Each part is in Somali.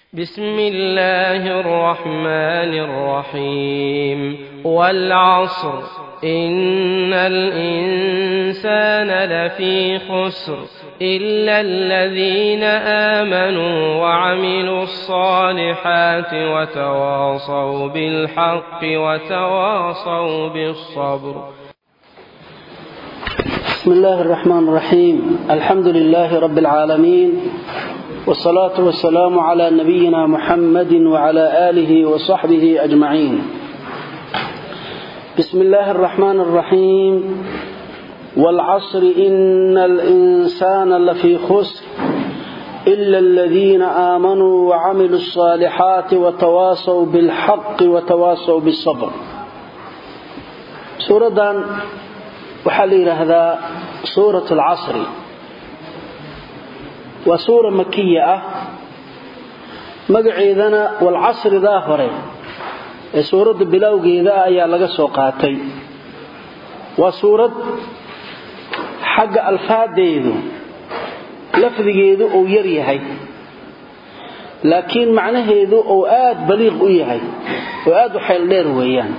بسم الله الرحمن الرحيم والعصر إن الإنسان لفي خسر إلا الذين آمنوا وعملوا الصالحات وتواصوا بالحق وتواصوا بالصبر. بسم الله الرحمن الرحيم. الحمد لله رب العالمين، والصلاة والسلام على نبينا محمد وعلى آله وصحبه أجمعين. بسم الله الرحمن الرحيم. والعصر إن الإنسان لفي خسر إلا الذين آمنوا وعملوا الصالحات وتواصوا بالحق وتواصوا بالصبر. سورة وحليل هذا سورة العصر، وسورة مكية مقعيدنا والعصر ظاهرين. سورة بلاوغي ذا أيها لغا سوقاتي، وسورة حق الفاديدو لفظيدو أو يريهي، لكن معناهيدو أو آد بليغ إيهي وآد حيل دير ويان.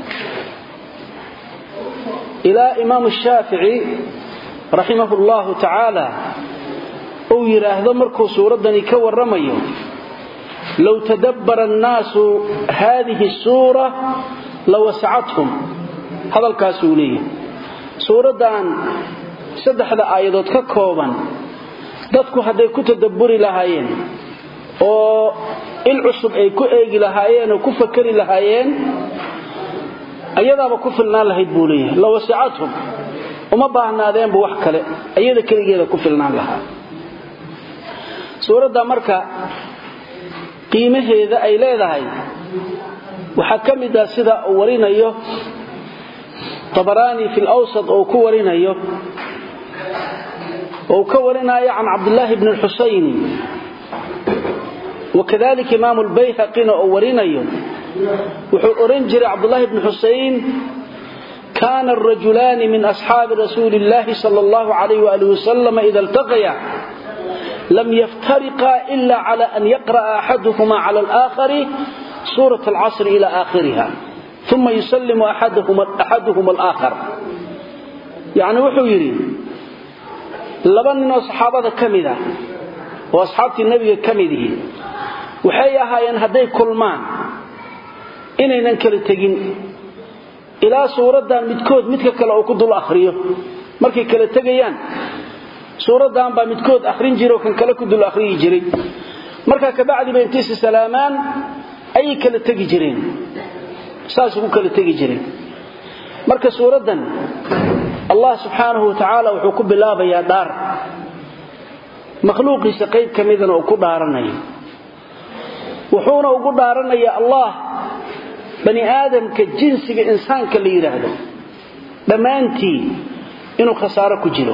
إلى إمام الشافعي رحمه الله تعالى أو يراهد مركو سورة دني كورميو لو تدبر الناس هذه السورة لوسعتهم. هذا الكاسولي سورة دان سدح ذا آيادات ككوبا دادكو هذي كتدبري لهايين oo il cusub ay ku eegi lahaayeen oo ku fakari lahaayeen ayadaaba ku filnaan lahayd buuliye la wasi'atum uma baahnaadeen wax kale ayada kaligeeda ku filnaan lahaa. suurada marka qiimaheeda ay leedahay waxa kamid ah sida uu warinayo Tabarani fi al-Awsat oo ku warinayo عن عبد الله بن الحسين، وكذلك إمام البيهقي أورينيو وحورنجر عبد الله بن حسين كان الرجلان من أصحاب رسول الله صلى الله عليه وآله وسلم إذا التقيا لم يفترقا إلا على أن يقرأ أحدهما على الآخر سورة العصر إلى آخرها ثم يسلم أحدهما الآخر. يعني وحويري لبننا صحابة كمدة وأصحاب النبي كمده وحياها ينهدي كل ما إننا ننكر التقين إلى سورة دان متكود متككل أو كدو الأخرية مركي كلا تقيان سورة دان با متكود أخرين جيرو كان كلا كدو الأخرية جري مركا كبعد بينتيس سلامان أي كلا تقي جرين ساسكو كلا تقي جرين مركا سورة دان الله سبحانه وتعالى وحكم بالله بيا دار مخلوقي سقيب كميدنا وكو دارناي وحونا وكو دارناي الله بني آدم كجنسك إنسان كاللي يرهده دمانتي إنه خسارة كجيرو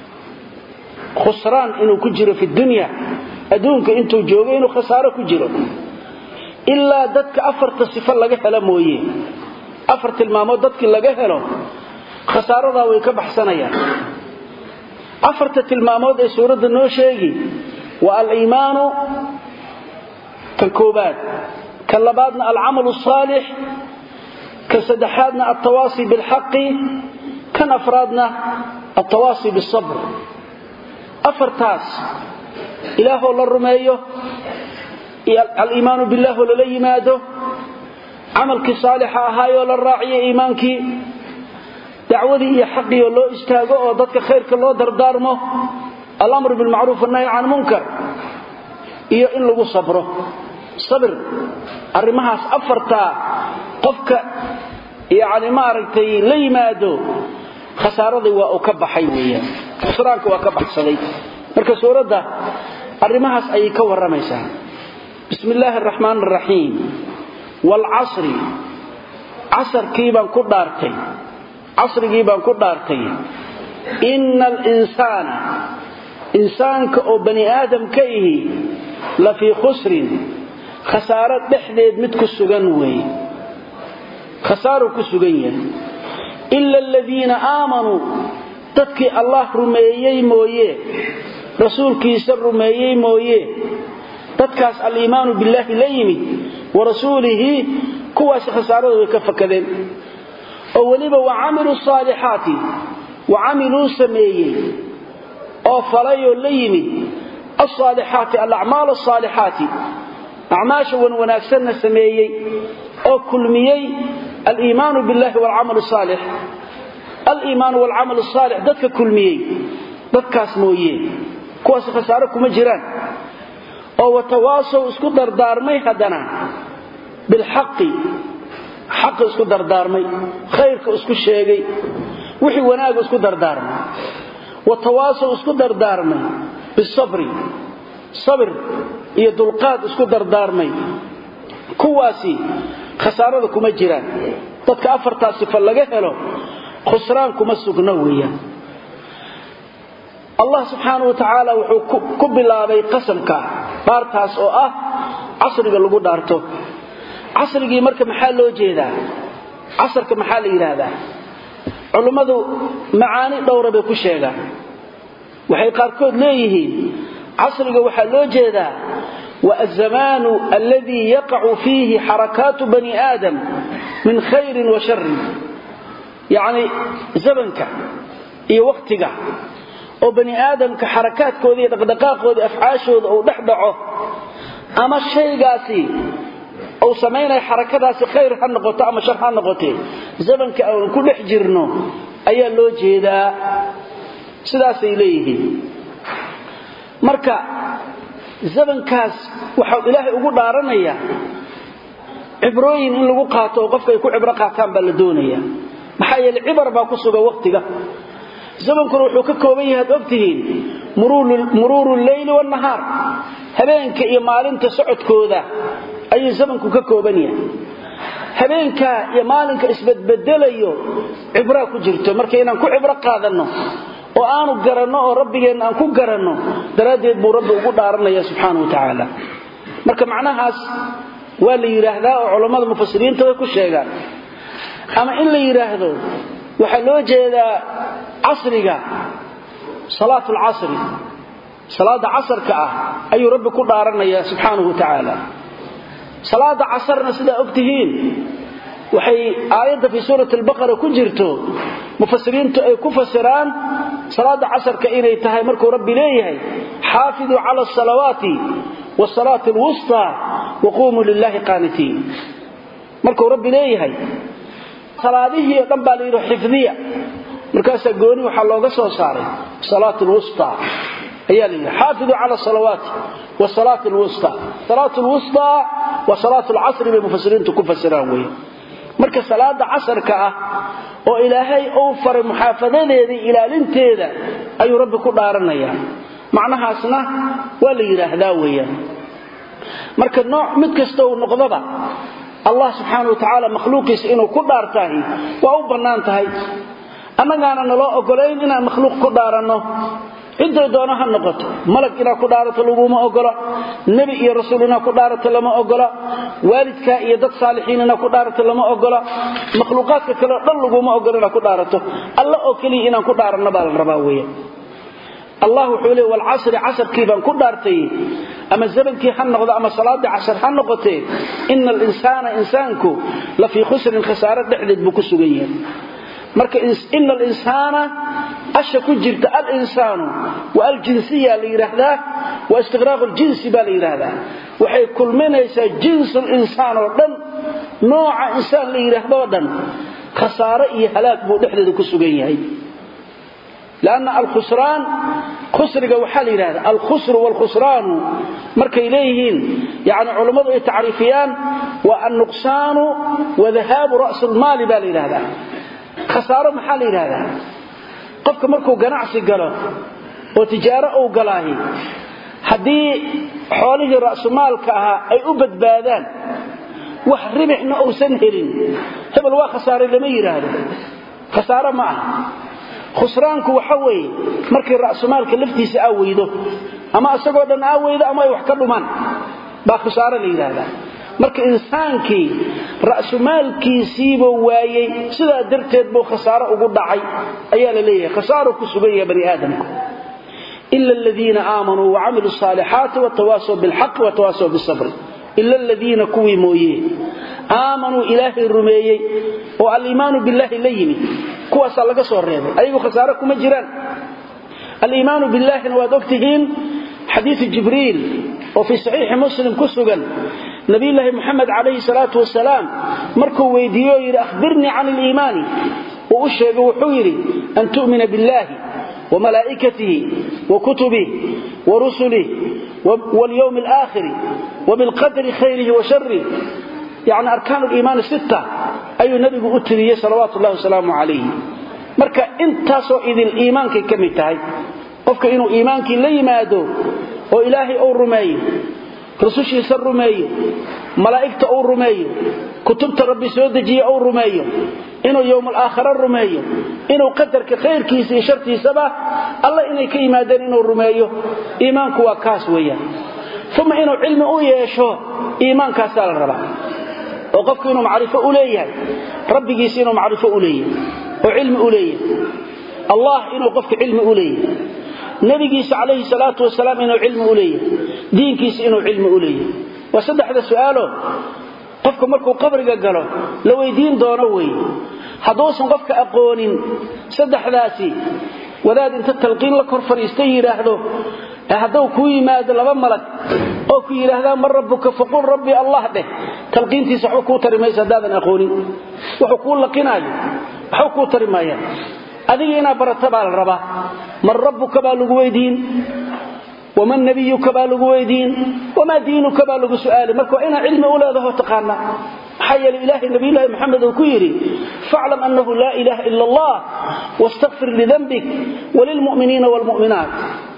خسران إنه كجيرو في الدنيا أدونك إنتو جوغي إنه خسارة كجيرو إلا دادك أفرت الصفة لغا هلا مويه أفرت المامود دادك لغا هلا خسارة ويكبح سنيا أفرت المامود سورة النوشيغي والإيمان كالكوبات كاللبادنا العمل الصالح كالسدحادنا التواصي بالحق كان أفرادنا التواصي بالصبر. أفرتاس إله الله الرميه الإيمان بالله وللي ماده عملك صالح هاي وللراعي إيمانك دعودي إيا حقي والله استاقوا وضدك خيرك الله دردارمه الأمر بالمعروف والنهي عن المنكر إيا إن لغو صبره صبر الرماس أفرتا قفك يعني ما رأيتي لي مادو خسارة وأكبح حيوية خسرانك وأكبح صديق مركز سورة ده الرماس أي كور رميسا. بسم الله الرحمن الرحيم. والعصر عصر كيبا كدارتي عصري بان ku dhaartay innal insana insaanka oo bani aadam ka yahay la fi khusrin khasaaro dhexdeed mid ku sugan way khasaaro ku sugan yahay illa alladheena aamanu dadkii Allah rumeeyay mooyee rasuulkiisa rumeeyay mooyee dadkaas al-iimaanu billahi la yimid wa rasuulihi kuwaas khasaarada way ka fakadeen oo waliba wa amilu saalihaati wa amilu sameeyay oo falayo la yimid as-saalihaati al-a'maal as-saalihaati a'maasha wanaagsan sameeyay oo kulmiyay al-iimaanu billahi wal 'amal as-saalih al-iimaan wal 'amal as-saalih dadka kulmiyay dadkaas mooyee kuwaas khasaaro kuma jiraan oo watawaasaw isku dardaarmay hadana bil haqqi xaq isku dardaarmay khayrka isku sheegay wixii wanaag isku dardaarmay watawaasaw isku dardaarmay bis sabri sabr iyo dulqaad isku dardaarmay kuwaasi khasaarada kuma jiraan dadka afartaas sifo laga helo khusraan kuma sugna weeyaan Allah subhanahu wa ta'ala wuxuu ku bilaabay qasamka baartaas oo ah casriga lagu dhaarto casrigii marka maxaa loo jeedaa casrka maxaa la yiraahdaa culimadu macaani dhowr bay ku sheegaan waxay qaar kood leeyihiin casriga waxaa loo jeedaa wa az-zamanu alladhi yaqa'u fihi harakatu bani adam min khayr wa sharr yani zamanka iyo waqtiga oo bani aadamka harakaadkooda iyo dhaqdhaqaaqooda afcaashooda oo dhaxdhaco ama shaygaasi oo sameynay harakadaasi khayr ha noqoto ama shar ha noqoto zamanka aan ku dhex jirno ayaa loo jeedaa sidaas ay leeyihiin marka zamankaas waxa ilaahay ugu dhaaranaya cibrooyin in lagu qaato qofka ay ku cibro qaataan baa la doonaya maxaa yeelay cibar baa ku sugan waqtiga zamanku wuxuu ka kooban yahay ogtihiin mururul layl wan nahar habeenka iyo maalinta socodkooda ayuu zamanku ka kooban yahay habeenka iyo maalinka isbedbedelayo cibra ku jirto marka inaan ku cibro qaadano oo aanu garanno oo rabbigeena aan ku garanno daraadeed buu rabbi ugu dhaaranaya subhanahu wa ta'ala marka macnahaas waa la yiraahdaa oo culimada mufassiriinta way ku sheegaan ama in la yiraahdo waxa loo jeedaa casriga salaatul casri salaada casrka ah ayuu rabbi ku dhaaranaya subhanahu wa ta'ala salaada casrna sida ogtihiin waxay aayada fi suuratul baqara ku jirto mufassiriintu ay ku fasiraan salaada casrka inay tahay markuu rabbi leeyahay xaafidu ala salawaati was salaatul wusta wa qumu lillahi qanitiin markuu rabbi leeyahay salaadihii dhan baa la xifdiya markaas gooni waxa looga soo saaray salaatul wusta ayaa la xaafidu ala salawaati was salaatul wusta salaatul wusta wa salaatul asr bi mufassiriintu ku fasiraan way marka salaada casrka ah oo ilaahay uu faray muhaafadadeeda ilaalinteeda ayuu rabbi ku dhaaranaya macnahaasna waa la yiraahdaa weeyaan marka nooc mid kasta oo noqdaba Allah subhanahu wa ta'ala makhluuqiisa inuu ku dhaartahay waa u banaan tahay annagana naloo ogolayn inaan makhluuq ku dhaaranno cidda doona ha noqoto malag inaa ku dhaarato laguma ogola nabi iyo rasuulina ku dhaarato lama ogola waalidka iyo dad saalixiinna ku dhaarato lama ogola makhluuqaadka kale dhan laguma ogola ku dhaarato alla oo kaliya inaan ku dhaaranno baa la rabaa weeye الله وحوله والعصر عصر كيبان كدارتي أما زبنكي حنقض أما صلاة عصر حنقضي إن الإنسان إنسانكو لفي خسر خسارة دحدد بكسوغيين مركا إن الإنسان أشكو جرت الإنسان والجنسية ليرهده واستغراق الجنس باليرهده وحي كل من يسا جنس الإنسان ودن نوع إنسان ليرهده ودن خسارة إيهلاك بودحدد بكسوغيين لأن الخسران خسرق وحال هذا الخسر والخسران مركا إليهين يعني علماء تعريفيان والنقصان وذهاب رأس المال بالي هذا خسارة محال هذا قفك مركو قناعسي قلو وتجارة أو قلاهي حدي حوله رأس مالك أي أبد بادان وحرمحنا أو سنهرين هبل خسارة لمير هذا خسارة معه خسرانku waxa weey markii raasmaalka laftiisa aweydo ama asagoo dhan aweydo ama ay wax ka dhumaan ba khasaaro la yiraahdaa marka insaankii raasmaalkiisiiba waayay sida darteed buu khasaaro ugu dhacay ayaa la leeyahay khasaaro ku sugan yahay bani aadamku إلا الذين آمنوا وعملوا الصالحات وتواصوا بالحق وتواصوا بالصبر إلا الذين كوي مويه آمنوا إلهي الرميي والإيمان بالله الليني كوا سالك صوريبه أيغو خساركم جيران الإيمان بالله نوادوكتهين حديث جبريل وفي صحيح مسلم كسوغا نبي الله محمد عليه الصلاة والسلام مركو ويديو يري أخبرني عن الإيمان وأشهد وحيري أن تؤمن بالله وملائكته وكتبه ورسله واليوم الآخر وبالقدر خيره وشره يعني أركان الإيمان 6 أي نبي أتريه صلوات الله وسلامه عليه marka intaasoo idil iimaanka kamid tahay qofka inuu iimaankii la yimaado oo ilaahay uu rumeeyo rusushiisa rumeeyo malaa'ikta uu rumeeyo kutubta rabbi soo dejiyo uu rumeeyo inuu yawmal aakhir rumeeyo inuu qadarka khayrkiisa iyo shartiisaba alla inay ka yimaadeen inuu rumeeyo iimaanku waa kaas weeyaan thumma inuu cilmi u yeesho iimaankaas la rabaa oo qofku inuu macrifo u leeyahay rabbigiisa inuu macrifo u leeyahay وعلم أوليه الله إنه قفك علم أوليه نبيكيس عليه الصلاة والسلام إنه علم أوليه دينكيس إنه علم أوليه وصدح هذا سؤاله قفك مركو قبرك قاله لو يدين دونوي حدوث قفك أقون صدح ذاتي وذات انت التلقين لكر فريستير أهده هذا كوي ماذا لبملك أو كوي هذا من ربك فقل ربي الله به تلقين تسحوكو ترميس هذا أقوني وحقول لقناي حكو ترمايا أدينا برتبا الربا من ربك بالغويدين ومن نبيك بالغويدين وما دينك بالغ سؤال مركو إنا علم أولاده تقانا حي الإله النبي الله محمد وكيري فاعلم أنه لا إله إلا الله واستغفر لذنبك وللمؤمنين والمؤمنات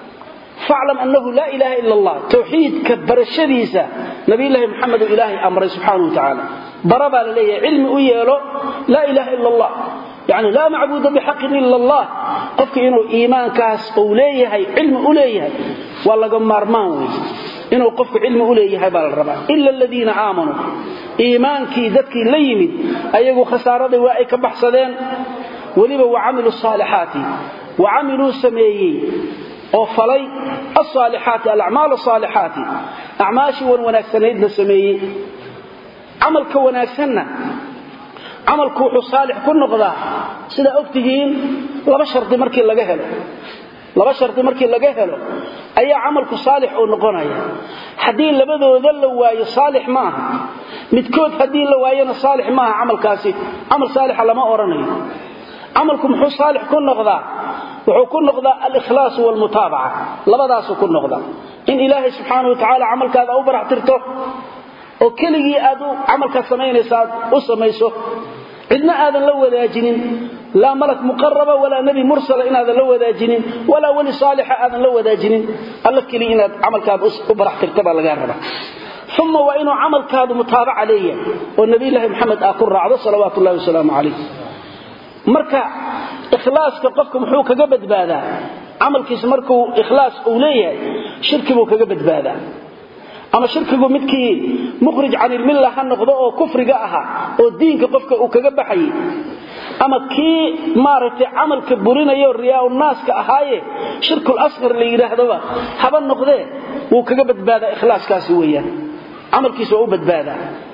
فاعلم أنه لا إله إلا الله توحيد كبر الشديسة نبي الله محمد إله أمر سبحانه وتعالى ضرب لليه علم أياله لا إله إلا الله يعني لا معبود بحق إلا الله قفك إنه إيمان كاس أوليه علم أوليه والله قمار ماوي إنه قفك علم أوليه بالربا إلا الذين آمنوا إيمان كي ذكي ليمد أيقوا خسارة وائك بحصدين ولبا وعملوا الصالحات وعملوا سميي وفلي الصالحات الأعمال الصالحات أعماشي ونكسنيدنا سميي عملك ونكسنا عملك وحو صالح كل نقضاء سيدا أكتهين لما شرط مركي لغا هلو أي عملك صالح أو نقنايا حدين لبدو ذلو واي صالح معها متكود حدين لواينا صالح معها عمل كاسي عمل صالح لما أوراني عملكم حو صالح كل نقضاء وحو كل نقضاء الإخلاص والمتابعة لبداسو كل نقضاء إن إلهي سبحانه وتعالى عملك هذا أوبر اعترته وكلي أدو عملك سمينيسا وسميسو عندنا هذا لو ذاجنين لا ملك مقربة ولا نبي مرسل إن هذا لو ذاجنين ولا ولي صالح هذا لو ذاجنين الله كلي إن عملك هذا أبرح ترتبه لقاربه ثم وإنه عملك هذا متابع عليه والنبي الله محمد أقر عضو صلوات الله وسلامه عليه مركا إخلاص كقفكم حوك قبد باذا عملك اسمركو إخلاص أوليه شركبه كقبد باذا أما شركه مدكي مخرج عن الملة هالنقضاء أو كفر جاءها أو الدين كقفك أو كجبحي أما كي مارت عمل كبرنا يو الرياء والناس كأهاي شرك الأصغر اللي يرهدوا حبا النقضاء وكجبت باذا إخلاص كاسويا عمل كي سعوبة باذا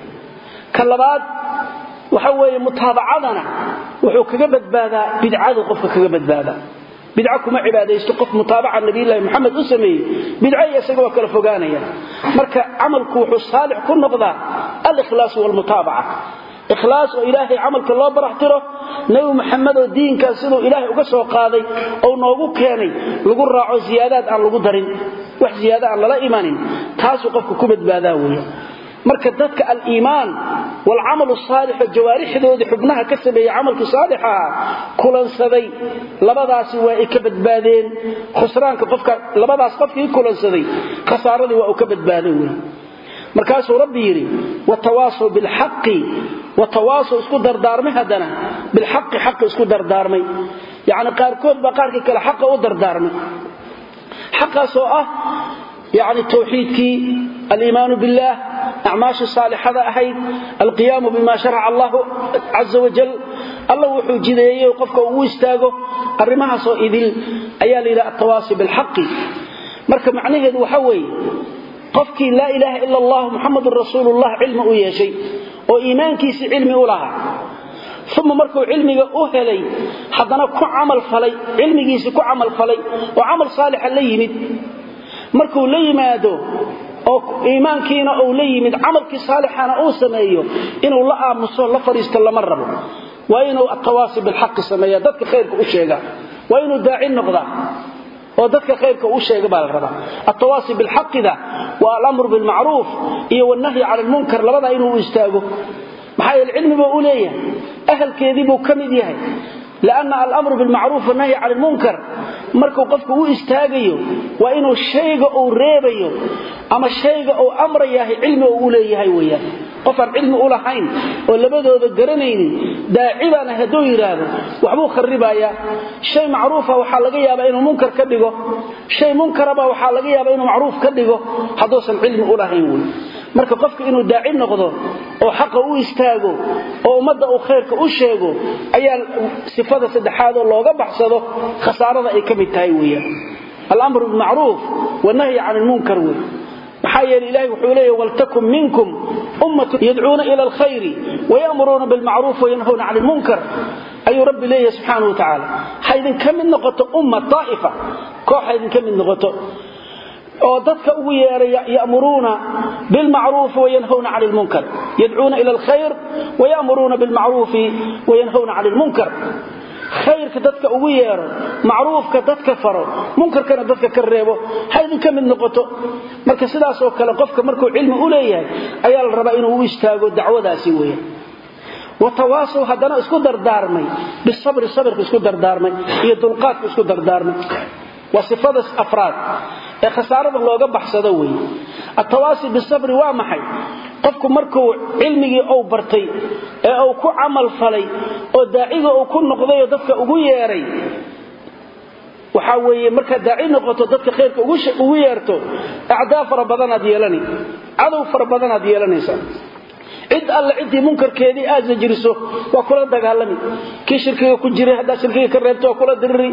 كاللباد وحوي متابعنا وحو كجبت باذا بدعاء قفك كجبت باذا بدعكم عباده يستقف متابعه النبي الله محمد اسمي بدعيه اسغو كلا فوغانيا marka amalku wuxuu saalix ku noqdaa al-ikhlas wal mutaba'a ikhlas oo ilaahay amalka loo baraxtiro nabi maxamed oo diinka sidoo ilaahay uga soo qaaday oo noogu keenay lagu raaco ziyaadad aan lagu darin wax ziyaada aan la imaanin taas qofku ku badbaadaa weeyo marka dadka al-iimaan wal amal as-salih jawaarixdooda xubnaha ka sameeyay amalka saalixa kulansaday labadaasi waa ay ka badbaadeen khusraanka qofka labadaas qofkii kulansaday khasaaradii waa uu ka badbaadeen weey markaas rabbi yiri wa tawaasaw bil haqqi wa tawaasaw isku dardaarmay hadana bil haqqi haqq isku dardaarmay yaani qaarkood ba qaarka kale haqq u dardaarmay haqaasoo ah يعني التوحيد الإيمان بالله أعماش الصالحة أحيد القيام بما شرع الله عز وجل Allah wuxuu jideeyay qofka uu istaago arimaha soo idil ayaa la yiraahdaa at-tawaasi bil haqqi marka macnaheedu waxa weeye qofkii la ilaaha illa Allah muhammadur rasuulullah ilmu u yeeshay oo iimaankiisa ilmi u lahaa ثم markuu cilmiga u helay hadana ku amal falay cilmigiisa ku amal falay oo amal saalix la yimid markuu la yimaado oo iimaankiina uu la yimid amalkii saalixana uu sameeyo inuu la aamuso la fariisto lama rabo waa inuu at-tawaasi bil haqq sameeyo dadka khayrka u sheega waa inuu daaci noqdo oo dadka khayrka u sheega baa la rabaa at-tawaasi bil haqq da wa al-amru bil ma'ruf iyo wan-nahyi 'anil munkar labada inuu istaago maxay ilmiga u leeyahay ahalkeedii buu kamid yahay laana al-amru bil ma'ruf wan-nahyi 'anil munkar markuu qofku u istaagayo waa inuu shayga uu reebayo ama shayga uu amrayahay ilmi uu leeyahay weeyaan qofan ilmi u lahayn oo labadooda garanaynin daacibana haduu yiraahdo waxbuu kharibaya shay macruufa waxa laga yaabaa inuu munkar ka dhigo shay munkaraba waxa laga yaabaa inuu macruuf ka dhigo haduusan ilmi u lahayn weey marka qofka inuu daaci noqdo oo xaq u istaago oo umada uu khayrka u sheego ayaa sifada saddexaad oo looga baxsado khasaarada ay kamid tahay weeyaan al-amru bil ma'ruf wan-nahyi 'anil munkar maxaa yeelay ilaahay wuxuu leeyahay waltakum minkum ummatu yad'uuna ila al-khayri wa ya'muruna bil ma'ruf wa yanhauna 'anil munkar ayu rabbi leeyahay subhanahu wa ta'ala haydin kamid noqoto umma ta'ifa koox haydin kamid noqoto oo dadka ugu yeeraya ya'muruna bil ma'ruf wa yanhauna 'anil munkar yad'uuna ila al-khayr wa ya'muruna bil ma'ruf wa yanhauna 'anil munkar khayrka dadka ugu yeero macruufka dadka faro munkarkana dadka ka reebo haydin kamid noqoto marka sidaas oo kale qofka markuu cilmi u leeyahay ayaa la rabaa inuu u istaago dacwadaasi weeyaan watawaasaw hadana isku dardaarmay bisabr sabrka isku dardaarmay iyo dulqaadka isku dardaarmay wasifada afraad ee khasaarada looga baxsado weey at-tawaasi bisabr waa maxay qofku markuu cilmigi uu bartay ee uu ku amal falay oo daaciga uu ku noqday dadka ugu yeeray waxa weeye marka daaci noqoto dadka khayrka ugu yeerto acdaa fara badan aad yeelani adu fara badan aad yeelanaysa cid alla cidii munkarkeedii aad jiriso waa kula dagaalami kii shirkiga ku jiray hada shirkiga ka reebto waa kula dirri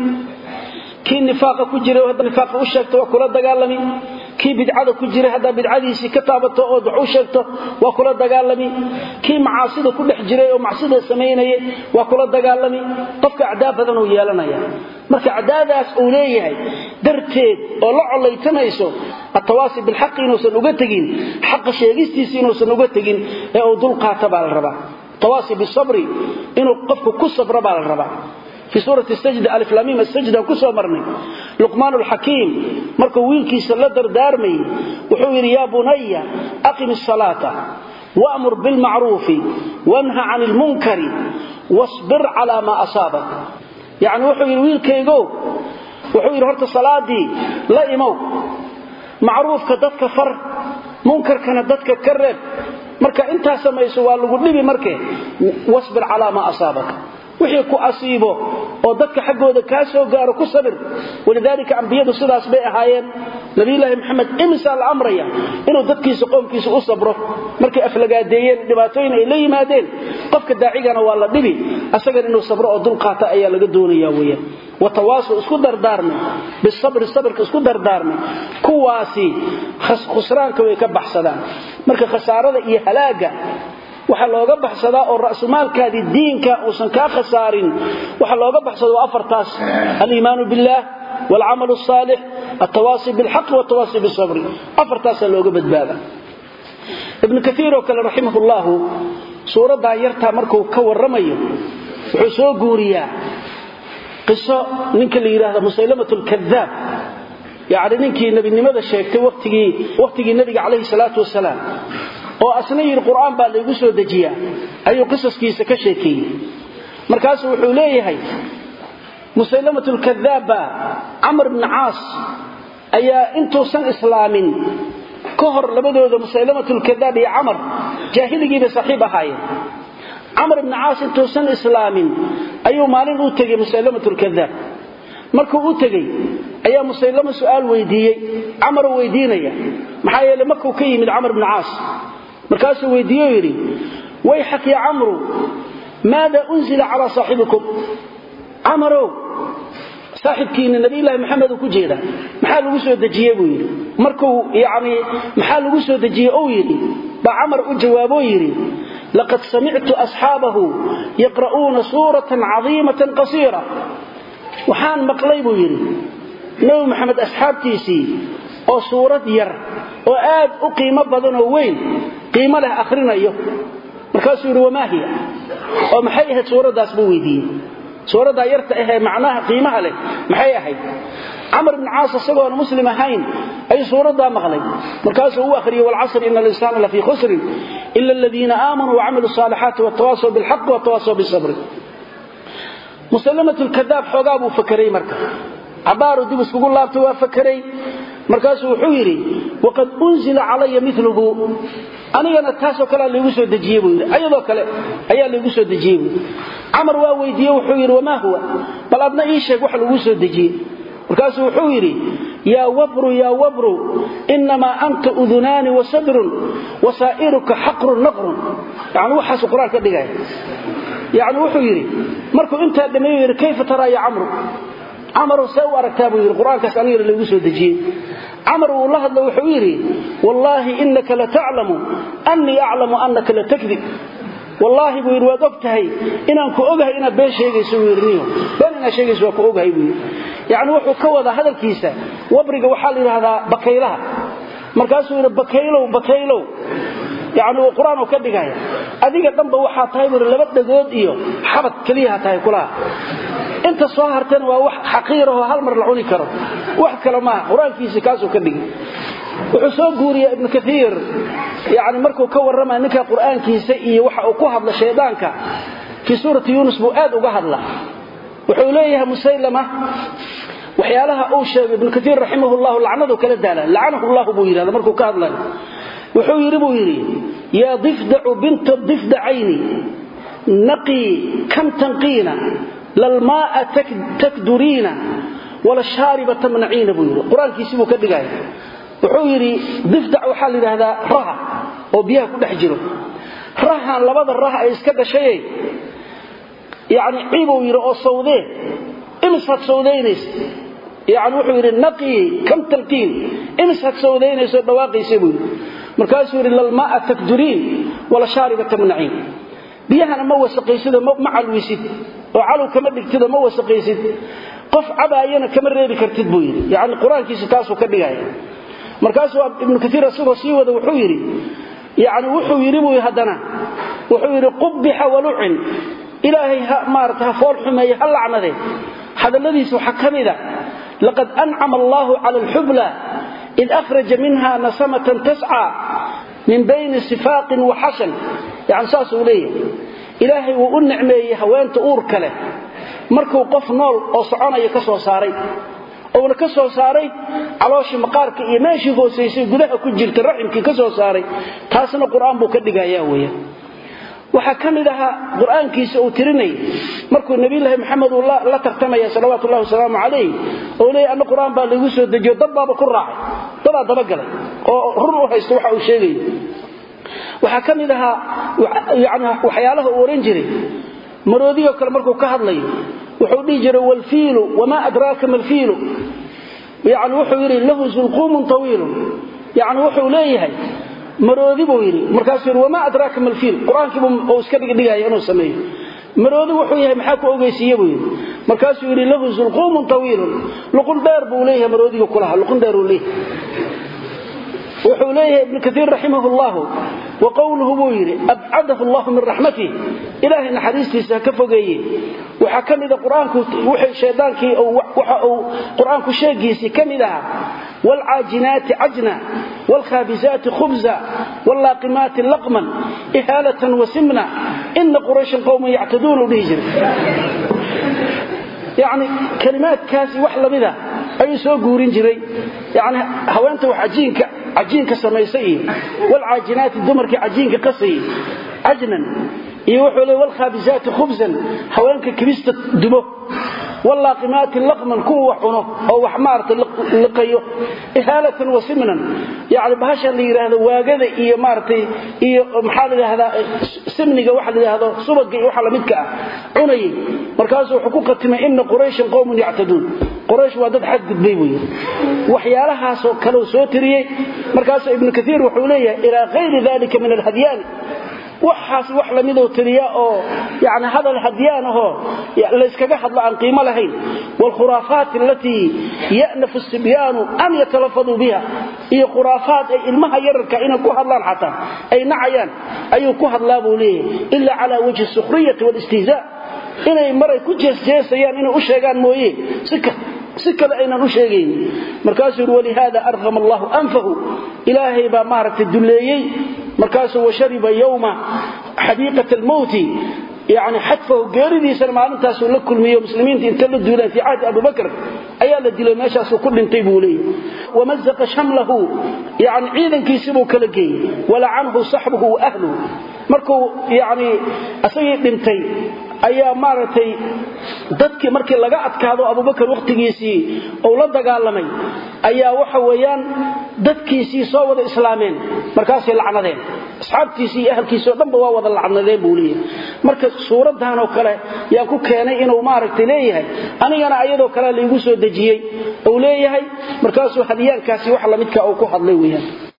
kii nifaaqa ku jiray hada nifaaqa u sheegto waa kula dagaalami kii bidcada ku jiray hada bidcadiisi ka taabato oo duxu sheegto waa kula dagaalami kii macaasida ku dhex jiray oo macaasida sameeyay waa kula dagaalami qofka acdaa badan uu yeelanaya marka acdaadaas uu leeyahay darteed oo la colaytanayso at-tawaasi bil haqq inuusan uga tagin xaq sheegistiisa inuusan uga tagin ee uu dul qaata baa la rabaa tawaasi bis sabri inuu qofku ku sabra baa la rabaa في سورة السجدة ألف لام ميم السجدة كسو مرني لقمان الحكيم مركو ويلكيس لدر دارمي وحوير يا بني أقم الصلاة وأمر بالمعروف وانهى عن المنكر واصبر على ما أصابك يعني وحوير ويلكيغو وحوير هرت الصلاة دي لا إمو معروف كدتك فر منكر كندتك كرب مركا انتا سميسو والغو دبي مركه واصبر على ما أصابك wixii ku asiibo oo dadka xaqooda ka soo gaaro ku sabir walidaalika anbiyadu sidaas bay ahaayeen nabi ilaahi maxamed imsal amraya inuu dadkiisa qoomkiisa u sabro markay aflagaadeeyeen dhibaatooyin ay la yimaadeen qofka daacigana waa la dhibi asaga inuu sabro oo dul qaata ayaa laga doonayaa weeyaan watawaasu isku dardaarmay bisabr sabrka isku dardaarmay kuwaasi khusraanka way ka baxsadaan marka khasaarada iyo halaaga waxa looga baxsadaa oo ra'sumaalkaadi diinka oo san ka khasaarin waxa looga baxsado afartaas al-iimaanu billah wal 'amalu salih at-tawaasi bil haqq wa at-tawaasi bis sabr afartaas looga badbaada ibn kathir oo kale rahimahullah suurada yarta markuu ka waramayo wuxuu soo guuriyaa qiso ninka la yiraahdo musaylamatul kadhab yaani ninkii nabinimada sheegtay waqtigii nabiga kaleey salaatu wasalaam oo asna yiri quraan baa lagu soo dajiyaa ayuu qisaskiisa ka sheekiyay markaas wuxuu leeyahay musaylamatul kadhaba amr ibn aas ayaa intuu san islaamin ka hor labadooda musaylamatul kadhab iyo amr jaahiligiiba saaxiib ahaayeen amr ibn aas intuu san islaamin ayuu maalin u tagay musaylamatul kadhab markuu u tagay ayaa musaylama su'aal weydiiyay amr weydiinaya maxaa yeelay markuu ka yimid amr ibn aas markaasuu weydiiyay yiri way xaq ya amru ماذا أنزل على صاحبكم عمرو صاحبكين النبي الله محمد كجيدا maxaa lagu soo dajiyay buu yiri markuu yaani maxaa lagu soo dajiyay oo yiri ba Amar u jawaabo yiri laqad sami'tu ashabahu yaqra'una suratan 'azimatan qasira waxaan maqlay buu yiri nabi maxamed asxaabtiisi oo suurad yar oo aad u qiimo badan oo weyn qiimo leh akhrinayo markaas yiri wama hiya oo maxay ahayd suuradaas buu weydiiyay suurada yarta ah macnaha qiimaha leh maxay ahayd Amr ibn Aas asagoo muslim ahayn ay suurada maqlay markaas uu akhriyo wal 'asr inna al-insana la fi khusr illa alladhina amanu wa 'amilu salihati wa tawasaw bil haqq wa tawasaw bis sabr musallamatul kadhab xogaa buu fakaray marka abaaru dib isku laabtay waa fakaray markaas wuxuu yiri waqad unzila alayya mithluhu anigana taasoo kale lagu soo dajiyay buu yiri ayadoo kale ayaa lagu soo dajiyay Amar waa weydiiyay wuxuu yiri wama huwa bal adna ii sheeg wax lagu soo dajiyay markaas wuxuu yiri ya wabru inma anta udhunan wa sadrun wa sa'iruka haqrun naqrun yaani waxa quraanka dhigay yaani wuxuu yiri markuu inta dhameeyo yiri kayfa tara ya Amr saw aragtaabu yiri quraanka saniir lagu soo dajiyay Amr uu la hadlo wuxuu yiri wallahi innaka la ta'lamu anni a'lamu annaka la takdhib wallahi buu yiri waad ogtahay inaan ku ogahay inaad been sheegayso wiirniyo been inaad sheegayso waa ku ogahay buu yaani wuxuu ka wada hadalkiisa wabriga waxa la yiraahdaa bakaylaha markaas uu yiri bakaylow yaani uu quraan ka dhigay adiga dhanba waxa tahay bir laba dhagood iyo xabad kaliya tahay kula inta soo hartan waa wax xaqiir ah hal mar la cuni karo wax kale ma quraankiisa kaas uu ka dhigay wuxuu soo guuriyay ibn Kathir yaani markuu ka warramay ninka quraankiisa iyo waxa uu ku hadla sheedaanka fi suurati Yunus buu aad uga hadla wuxuu leeyahay Musaylama waxyaalaha uu sheegay ibn Kathir rahimahullah la'nadu kala daala la'anahu Allah buu yiraahdo markuu ka hadlay wuxuu yiri ya difda'u bint difda'ayni naqi kam tanqina lal maa'a takdurina wala sharibata man'ina buu yiri quraankiisa buu ka dhigay wuxuu yiri difda' waxa la yiraahdaa raha oo biyaha ku dhex jiro raha labada raha ay iska dhashay yaani ciibo yiri oo sawdee imsad sawdeenays yaani wuxuu yiri naqi kam talqin imsad sawdeenays oo dhawaaqaysa buu markaas yiri lal maa'a takdurin wala sharibata man'in biyahana ma wasaqaysida ma calwisid oo calow kama dhigtida ma wasaqaysid qof cabaayana kama reebi kartid buu yiri yaani quraankiisa taas uu ka dhigay markaas ibn Kathir asagoo sii wada wuxuu yiri yaani wuxuu yiri buu hadana wuxuu yiri qubbiha walu'in ilaahi maarta fool xumeey hal lacnade hadaladiisu waxa kamida laqad an'ama Allahu 'ala al-hubla id akhraja minha nasamatan tas'a min bayni sifaqin wa hasan yaani saasu leeyahay ilaahi wuu u nicmeeyay haweenta uur kale markuu qof nool oo soconaya ka soo saaray oo ka soo saaray calooshi maqaarka iyo meeshii hooseysay gudaha ku jirta raximkii ka soo saaray taasna quraan buu ka dhigayaa weeyaa waxa kamid aha quraankiisa uu tirinay markuu nabi ilaahi maxamed la tartamaya salawaatu allah salaamu alayhi oo leeyahay anna quraan baa lagu soo dejiyo dabba ku raacay daba galay oo run u haysto waxa uu sheegay waxa kamid aha yaani waxyaalaha uu oran jiray maroodiyo kale markuu ka hadlayo wuxuu dhigi jiray wal fiilu wama adraaka mal fiilu yaani wuxuu yiri lahu zulqum tawil yaani wuxuu leeyahay maroodi buu yiri markaas yiri wama adraaka mal fiil quraanki buu iska dhigay inuu sameeyo maroodi wuxuu yahay maxaa ku ogeysiiyay buu yiri markaas yiri lahu zulqum tawil luqun dheer buu leeyahay maroodiga kulaha luqun dheer uu leeyahay wuxuu leeyahay ibn Kathir rahimahullah wa qawluhu buu yiri ab'adahu Allah min rahmatihi ilaahi naxariistiisa ka fogeeyay waxa kamida quraanku wixii sheedaankii oo waxa uu quraanku sheegiisi kamida wal aajinaati ajna wal khabizati khubza wal laqimati laqman ihalatan wa simna in quraish qawm ya'tadun bihijr يعني كلمات كاسي وحلمده أي سو غورين جيري يعني هوانته عجينك سميسي والعاجنات الدمرك عجينك قصي عجنا يوحوا له والخابزات خبزا هوانك كبيست دمو واللاقمات اللقما كو وحنه أو وحمارة لقيه إهالة وسمنا يعني بهاش اللي يراه واجد إيه مارتي إيه محل هذا سمني واحد هذا صبغ واحد متك عني مركزه حقوقة ما إن قريش قوم يعتدون قريش وادد حد بيبوي وحيالها كانوا سوتريه مركز ابن كثير وحوليه إلى غير ذلك من الهديان وحاس وحلا ميدو ترياء يعني هذا الهديان هو ليسكغا خدلا عن قيمه لهين والخرافات التي يأنف الصبيان ان يتلفظوا بها هي خرافات المها يركا ان كو خدلان حتى اي نعيان اي كو خدلابو ليه الا على وجه السخريه والاستهزاء inay maray ku jeesjeesayaan inay u sheegaan mooyee sikada aynan u sheegayn markaasuu wali hada argham Allah anfahu ilaahi ba maartay duleeyay markaasuu washariba yawma hadiqat al-maut يعني حتفه غيريديسن maalintaas la kulmiyo muslimiinta inta la duulay fi aad Abu Bakr ayaa la dilay meeshaas ku dhintay buu leeyahay wamazqa shamlahu yani ciidankiisii kala geeyay wala anhu sahbuhu wa ahluhu markuu yani asagii dhintay ayaa maartay dadkii markii laga adkaado Abu Bakr waqtigiisii oo la dagaalamay ayaa waxa weeyaan dadkiisii soo wada islaameen markaas ay lacnadeen asxaabtiisii ahalkiisii dhanba waa wada lacnadeen buu leeyahay marka suuradan oo kale yaa ku keenay inuu maartay leeyahay anigana ayadoo kale la igu soo dajiyay oo leeyahay markaas hadiyaankaasi wax la midka oo ku hadlay weeyaan